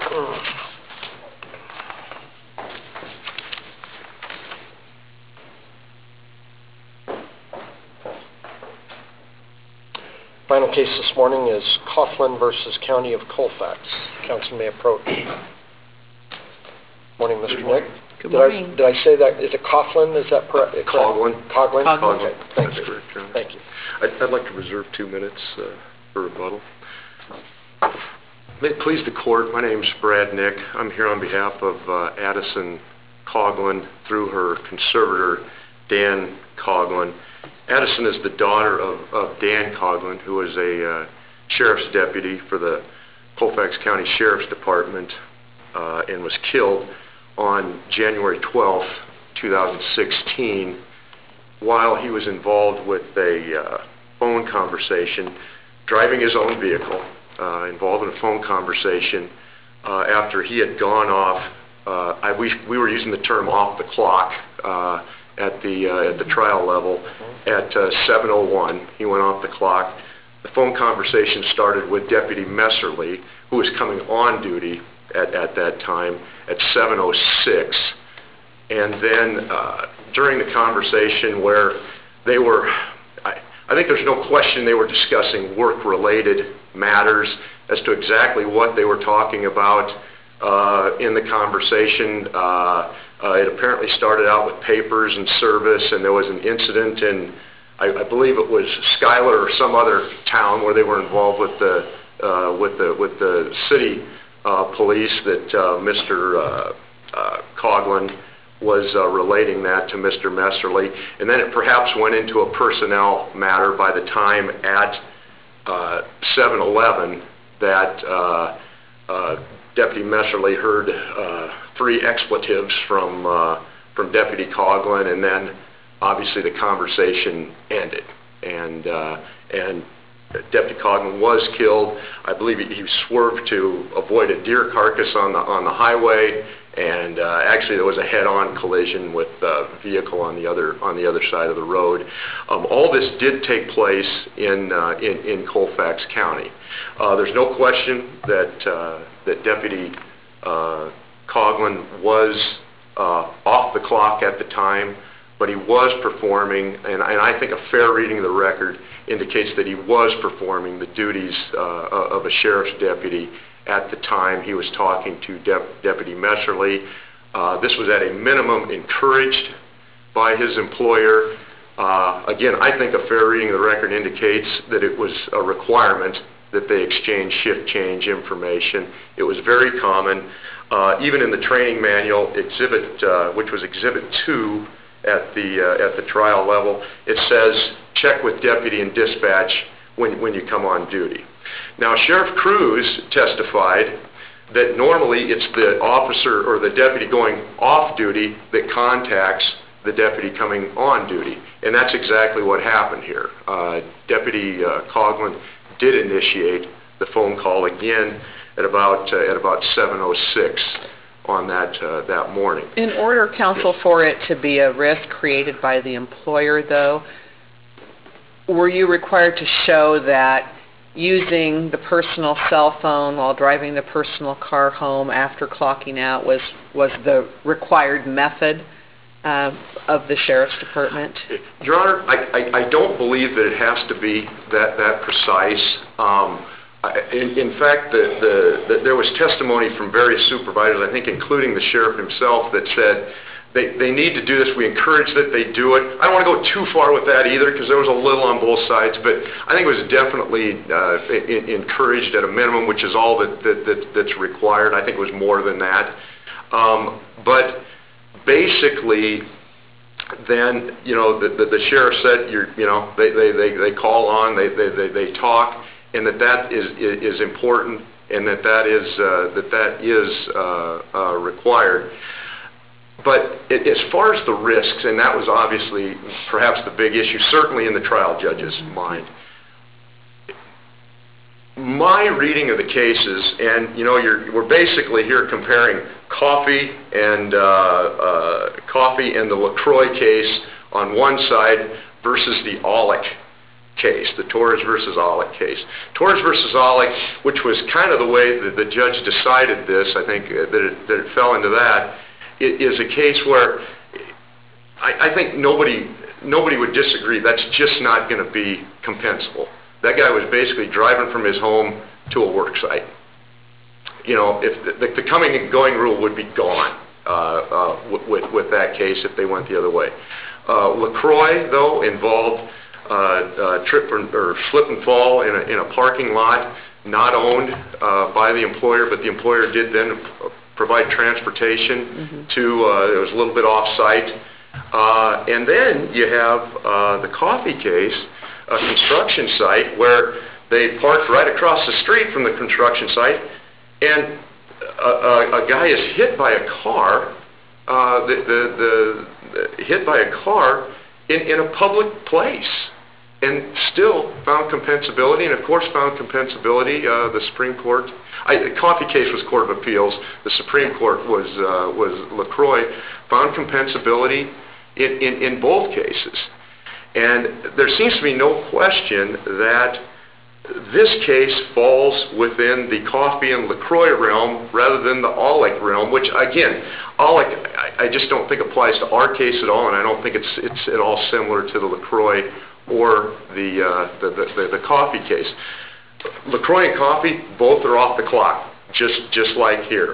Final case this morning is Coughlin versus County of Colfax. Council may approach. Morning, Mr. Nick. Good morning. Did I say that? Is it Coughlin? Is that correct? Coughlin. Coughlin? Coughlin. Okay, thank you. That's correct, John. Thank you. I'd like to reserve 2 minutes for rebuttal. May it please the court, my name's Brad Nick. I'm here on behalf of Addison Coughlin through her conservator, Dan Coughlin. Addison is the daughter of Dan Coughlin, who was a sheriff's deputy for the Colfax County Sheriff's Department and was killed on January 12th, 2016, while he was involved with a phone conversation, driving his own vehicle, involved in a phone conversation after he had gone off, we were using the term off the clock at the trial level. At 7:01, he went off the clock. The phone conversation started with Deputy Messerly, who was coming on duty at that time at 7:06. And then during the conversation where they were, I think there's no question they were discussing work-related matters as to exactly what they were talking about in the conversation. It apparently started out with papers and service, and there was an incident in, I believe it was Schuyler or some other town where they were involved with the city police that Mr. Coughlin was relating that to Mr. Messerly. And then it perhaps went into a personnel matter by the time at 7:11 that Deputy Messerly heard 3 expletives from Deputy Coughlin, and then obviously the conversation ended. And Deputy Coughlin was killed. I believe he swerved to avoid a deer carcass on the highway, and actually there was a head-on collision with a vehicle on the other side of the road. All this did take place in Colfax County. There's no question that Deputy Coughlin was off the clock at the time, but he was performing, and I think a fair reading of the record indicates that he was performing the duties of a sheriff's deputy at the time he was talking to Deputy Messerly. This was at a minimum encouraged by his employer. Again, I think a fair reading of the record indicates that it was a requirement that they exchange shift change information. It was very common. Even in the training manual exhibit, which was Exhibit 2 at the trial level, it says check with deputy and dispatch when you come on duty. Now, Sheriff Cruz testified that normally it's the officer or the deputy going off duty that contacts the deputy coming on duty, and that's exactly what happened here. Deputy Coughlin did initiate the phone call again at about 7:06 on that morning. In order, counsel, for it to be a risk created by the employer, though, were you required to show that using the personal cell phone while driving the personal car home after clocking out was the required method of the Sheriff's Department? Your Honor, I don't believe that it has to be that precise. In fact, there was testimony from various supervisors, I think including the sheriff himself, that said they need to do this. We encourage that they do it. I don't want to go too far with that either, because there was a little on both sides, but I think it was definitely encouraged at a minimum, which is all that's required. I think it was more than that. But basically, then, the sheriff said, they call on, they talk, and that is important, and that is required. But as far as the risks, and that was obviously perhaps the big issue, certainly in the trial judge's mind. My reading of the cases, and we're basically here comparing Coffey and the LaCroix case on one side versus the Aulick case, the Torres versus Olick case. Torres versus Olick, which was kind of the way that the judge decided this, I think that it fell into that, it is a case where I think nobody would disagree. That's just not going to be compensable. That guy was basically driving from his home to a work site. You know, if the coming and going rule would be gone with that case if they went the other way. LaCroix, though, involved trip or slip and fall in a parking lot not owned by the employer, but the employer did then provide transportation to, it was a little bit off-site. And then you have the Coffey case, a construction site where they parked right across the street from the construction site, and a guy is hit by a car, hit by a car in a public place, and still found compensability, and of course found compensability. The Supreme Court, the Coffey case was Court of Appeals. The Supreme Court was LaCroix, found compensability in both cases. And there seems to be no question that this case falls within the Coffey and LaCroix realm rather than the Olick realm, which again, Olick I just don't think applies to our case at all, and I don't think it's at all similar to the LaCroix or the Coffey case. LaCroix and Coffey, both are off the clock, just like here.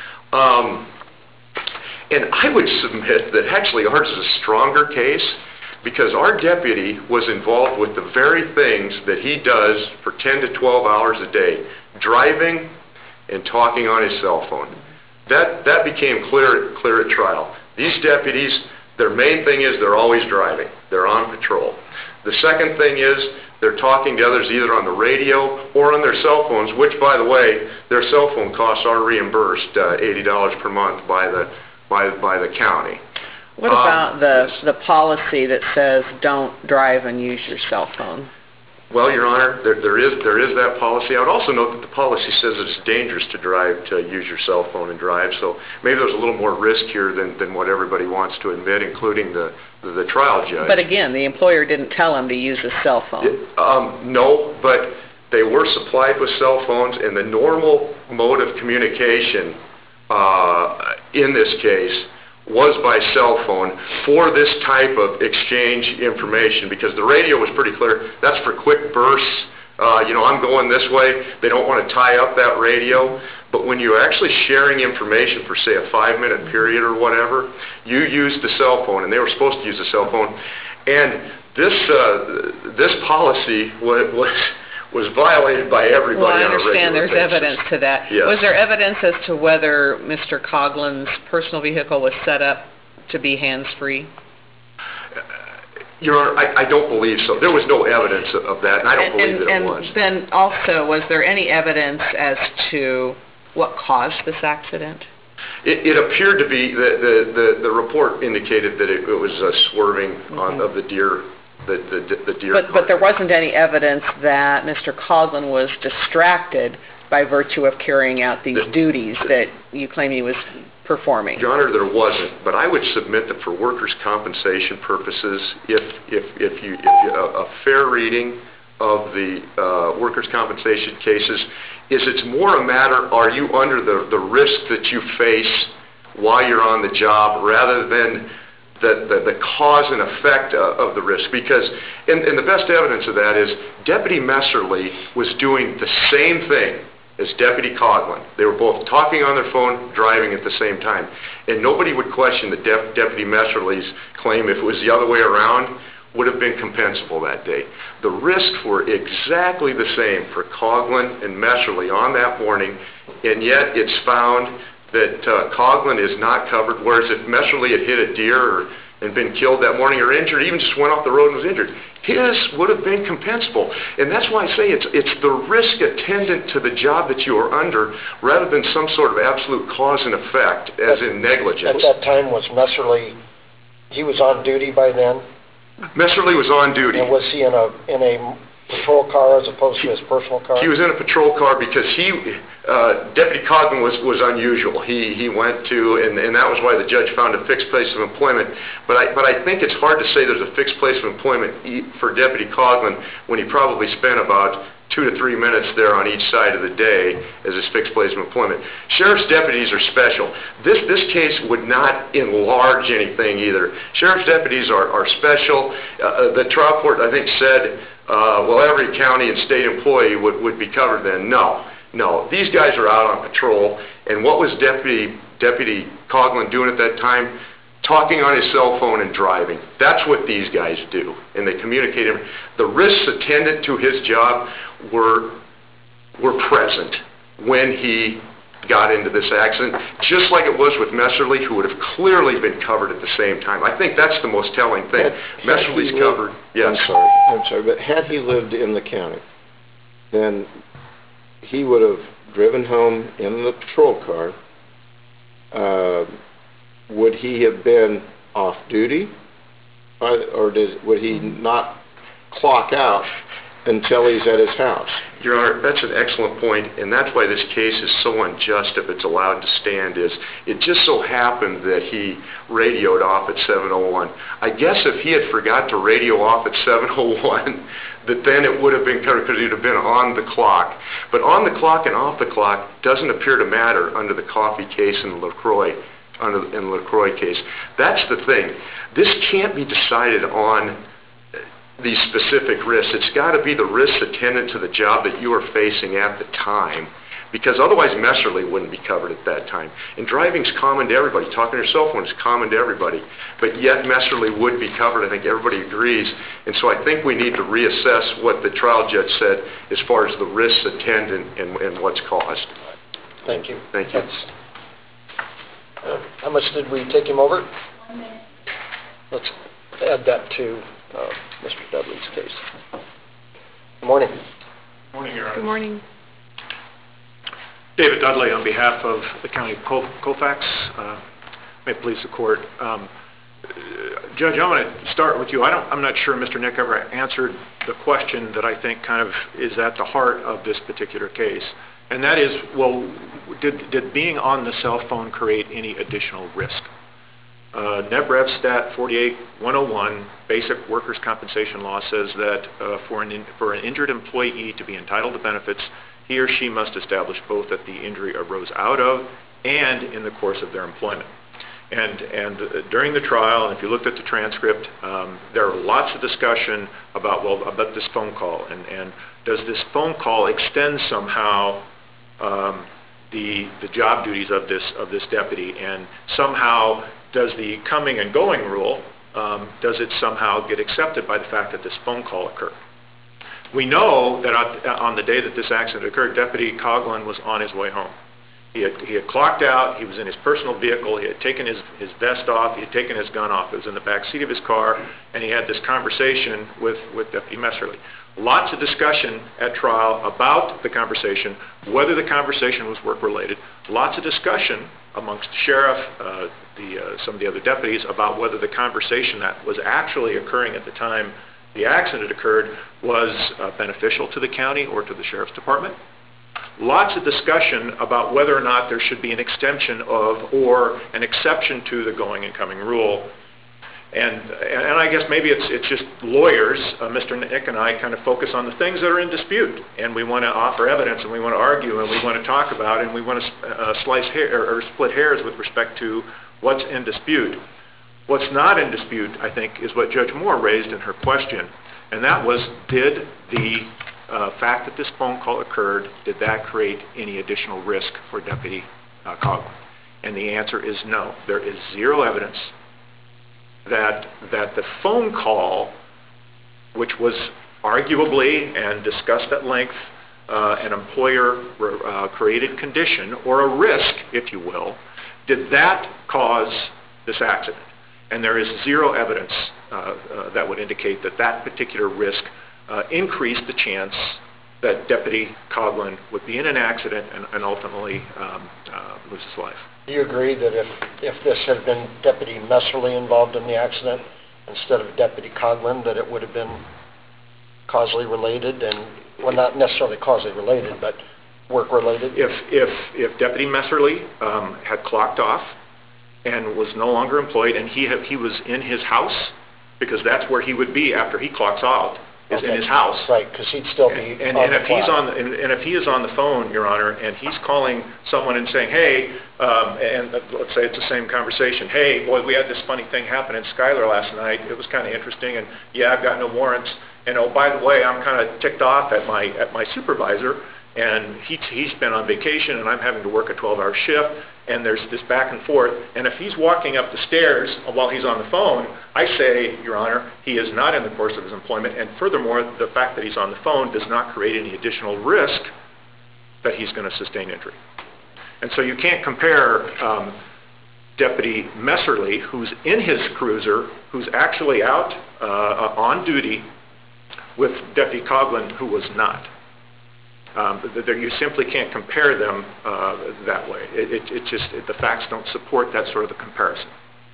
And I would submit that actually ours is a stronger case, because our deputy was involved with the very things that he does for 10 to 12 hours a day, driving and talking on his cell phone. That became clear at trial. These deputies, their main thing is they're always driving. They're on patrol. The second thing is they're talking to others either on the radio or on their cell phones, which, by the way, their cell phone costs are reimbursed $80 per month by the county. What about the policy that says don't drive and use your cell phone? Well, Your Honor, there is that policy. I would also note that the policy says that it's dangerous to drive, to use your cell phone and drive, so maybe there's a little more risk here than what everybody wants to admit, including the trial judge. But again, the employer didn't tell him to use his cell phone. No, but they were supplied with cell phones, and the normal mode of communication in this case was by cell phone for this type of exchange information, because the radio was pretty clear. That's for quick bursts. I'm going this way. They don't want to tie up that radio. But when you're actually sharing information for, say, a 5-minute period or whatever, you use the cell phone, and they were supposed to use the cell phone. And this policy was violated by everybody on a regular basis. Well, I understand there's evidence to that. Yes. Was there evidence as to whether Mr. Coughlin's personal vehicle was set up to be hands-free? Your Honor, I don't believe so. There was no evidence of that, and I don't believe that it was. And then also, was there any evidence as to what caused this accident? It appeared to be, the report indicated that it was a swerving of the deer. The deer. But there wasn't any evidence that Mr. Coughlin was distracted by virtue of carrying out these duties that you claim he was performing. Your Honor, there wasn't. But I would submit that for workers' compensation purposes, if a fair reading of the workers' compensation cases is it's more a matter, are you under the risk that you face while you're on the job, rather than the cause and effect of the risk. Because, and the best evidence of that is Deputy Messerly was doing the same thing as Deputy Coughlin. They were both talking on their phone, driving at the same time. And nobody would question the Deputy Messerly's claim, if it was the other way around, would have been compensable that day. The risks were exactly the same for Coughlin and Messerly on that morning, and yet it's found that Coughlin is not covered, whereas if Messerly had hit a deer and been killed that morning or injured, even just went off the road and was injured, his would have been compensable. And that's why I say it's the risk attendant to the job that you are under, rather than some sort of absolute cause and effect, as in negligence. At that time, was Messerly, he was on duty by then? Messerly was on duty. And was he in a patrol car as opposed to his personal car? He was in a patrol car because Deputy Coughlin was unusual. He went to, and that was why the judge found a fixed place of employment. But I think it's hard to say there's a fixed place of employment for Deputy Coughlin when he probably spent about 2 to 3 minutes there on each side of the day as his fixed place of employment. Sheriff's deputies are special. This case would not enlarge anything either. Sheriff's deputies are special. The trial court, I think, said, well, every county and state employee would be covered then. No. These guys are out on patrol. And what was Deputy Coughlin doing at that time? Talking on his cell phone and driving. That's what these guys do. And they communicate. The risks attendant to his job were present when he got into this accident, just like it was with Messerly, who would have clearly been covered at the same time. I think that's the most telling thing. Messerly's covered. Yes. I'm sorry, but had he lived in the county, then he would have driven home in the patrol car. Would he have been off duty, or would he not clock out until he's at his house? Your Honor, that's an excellent point, and that's why this case is so unjust if it's allowed to stand. Is it just so happened that he radioed off at 7:01. I guess if he had forgot to radio off at 7:01, that then it would have been covered because he'd have been on the clock. But on the clock and off the clock doesn't appear to matter under the Coffey case and LaCroix. In the LaCroix case. That's the thing. This can't be decided on these specific risks. It's got to be the risks attendant to the job that you are facing at the time, because otherwise Messerly wouldn't be covered at that time. And driving's common to everybody. Talking on your cell phone is common to everybody. But yet Messerly would be covered. I think everybody agrees. And so I think we need to reassess what the trial judge said as far as the risks attendant and what's caused. Thank you. Thank you. How much did we take him over? 1 minute. Let's add that to Mr. Dudley's case. Good morning. Good morning, Your Honor. Good morning. David Dudley on behalf of the County of Colfax. May it please the court. Judge, I want to start with you. I'm not sure Mr. Nick ever answered the question that I think kind of is at the heart of this particular case. And that is, well, did being on the cell phone create any additional risk? NEBREV Stat 48-101, Basic Workers' Compensation Law, says that for an injured employee to be entitled to benefits, he or she must establish both that the injury arose out of and in the course of their employment. And during the trial, and if you looked at the transcript, there are lots of discussion about this phone call, and does this phone call extend somehow the job duties of this deputy, and somehow does the coming and going rule, does it somehow get accepted by the fact that this phone call occurred? We know that on the day that this accident occurred, Deputy Coughlin was on his way home. He had clocked out, he was in his personal vehicle, he had taken his vest off, he had taken his gun off, it was in the back seat of his car, and he had this conversation with Deputy Messerly. Lots of discussion at trial about the conversation, whether the conversation was work-related. Lots of discussion amongst the sheriff, some of the other deputies, about whether the conversation that was actually occurring at the time the accident occurred was beneficial to the county or to the sheriff's department. Lots of discussion about whether or not there should be an extension of or an exception to the going and coming rule. And I guess maybe it's just lawyers, Mr. Nick and I kind of focus on the things that are in dispute, and we want to offer evidence, and we want to argue, and we want to talk about, and we want to split hairs with respect to what's in dispute. What's not in dispute, I think, is what Judge Moore raised in her question, and that was, did the fact that this phone call occurred, did that create any additional risk for Deputy Coughlin? And the answer is no. There is zero evidence that the phone call, which was arguably and discussed at length an employer-created condition or a risk, if you will, did that cause this accident? And there is zero evidence that would indicate that that particular risk increased the chance that Deputy Coughlin would be in an accident and ultimately lose his life. Do you agree that if this had been Deputy Messerly involved in the accident instead of Deputy Coughlin, that it would have been causally related and, well, not necessarily causally related, but work-related? If Deputy Messerly had clocked off and was no longer employed, and he was in his house, because that's where he would be after he clocks out, is in his house. Right, because he'd still be And on the if he's clock. and if he is on the phone, Your Honor, and he's calling someone and saying, hey, and let's say it's the same conversation, hey, boy, we had this funny thing happen in Schuyler last night, it was kind of interesting, and yeah, I've got no warrants, and oh, by the way, I'm kind of ticked off at my supervisor, and he's been on vacation, and I'm having to work a 12-hour shift, and there's this back and forth, and if he's walking up the stairs while he's on the phone, I say, Your Honor, he is not in the course of his employment, and furthermore, the fact that he's on the phone does not create any additional risk that he's going to sustain injury. And so you can't compare Deputy Messerly, who's in his cruiser, who's actually out on duty, with Deputy Coughlin, who was not. You simply can't compare them that way. The facts don't support that sort of a comparison.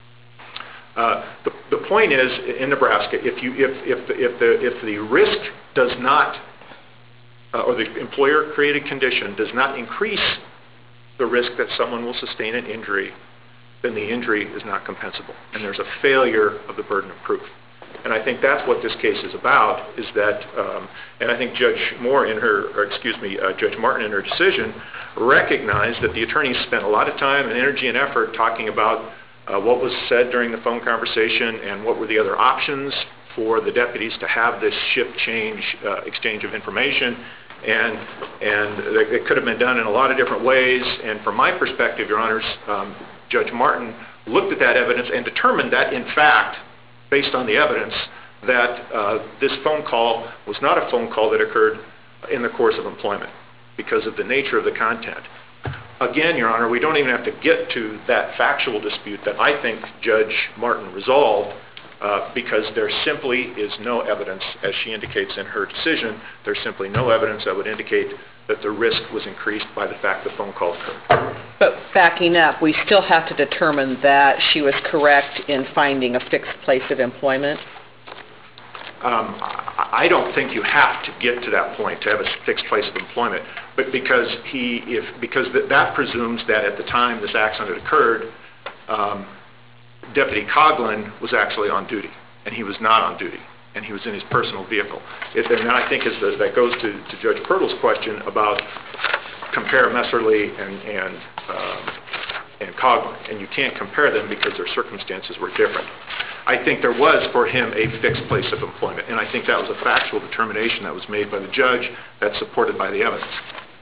The point is, in Nebraska, if the risk does not, or the employer-created condition does not increase the risk that someone will sustain an injury, then the injury is not compensable, and there's a failure of the burden of proof. And I think that's what this case is about, is that, and I think Judge Martin in her decision recognized that the attorneys spent a lot of time and energy and effort talking about what was said during the phone conversation and what were the other options for the deputies to have this shift change exchange of information. And it could have been done in a lot of different ways. And from my perspective, Your Honors, Judge Martin looked at that evidence and determined that, in fact, based on the evidence, that this phone call was not a phone call that occurred in the course of employment because of the nature of the content. Again, Your Honor, we don't even have to get to that factual dispute that I think Judge Martin resolved because there simply is no evidence, as she indicates in her decision, there's simply no evidence that would indicate that the risk was increased by the fact the phone call occurred. But backing up, we still have to determine that she was correct in finding a fixed place of employment? I don't think you have to get to that point to have a fixed place of employment, but because that presumes that at the time this accident occurred, Deputy Coughlin was actually on duty, and he was not on duty, and he was in his personal vehicle. And then I think that goes to Judge Pirtle's question about compare Messerly and Coughlin, and you can't compare them because their circumstances were different. I think there was for him a fixed place of employment, and I think that was a factual determination that was made by the judge that's supported by the evidence.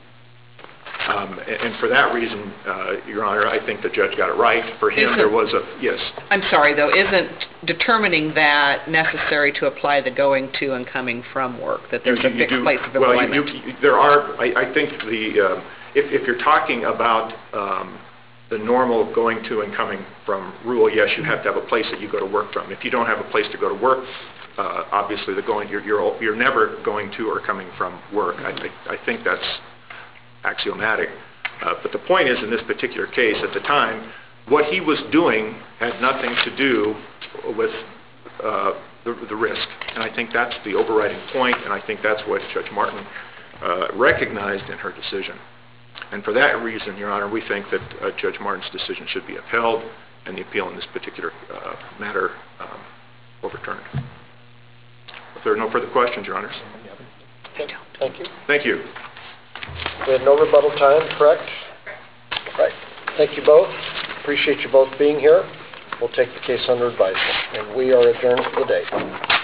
And for that reason, Your Honor, I think the judge got it right. For him, there was a, yes. I'm sorry, though, isn't determining that necessary to apply the going to and coming from work, that there's a fixed place of employment? Well, there are, I think if you're talking about the normal going to and coming from rule, yes, you have to have a place that you go to work from. If you don't have a place to go to work, obviously you're never going to or coming from work. I think that's axiomatic. But the point is, in this particular case, at the time, what he was doing had nothing to do with the risk. And I think that's the overriding point, and I think that's what Judge Martin recognized in her decision. And for that reason, Your Honor, we think that Judge Martin's decision should be upheld and the appeal in this particular matter overturned. If there are no further questions, Your Honors. Okay, thank you. Thank you. We had no rebuttal time, correct? Right. Thank you both. Appreciate you both being here. We'll take the case under advisement, and we are adjourned for the day.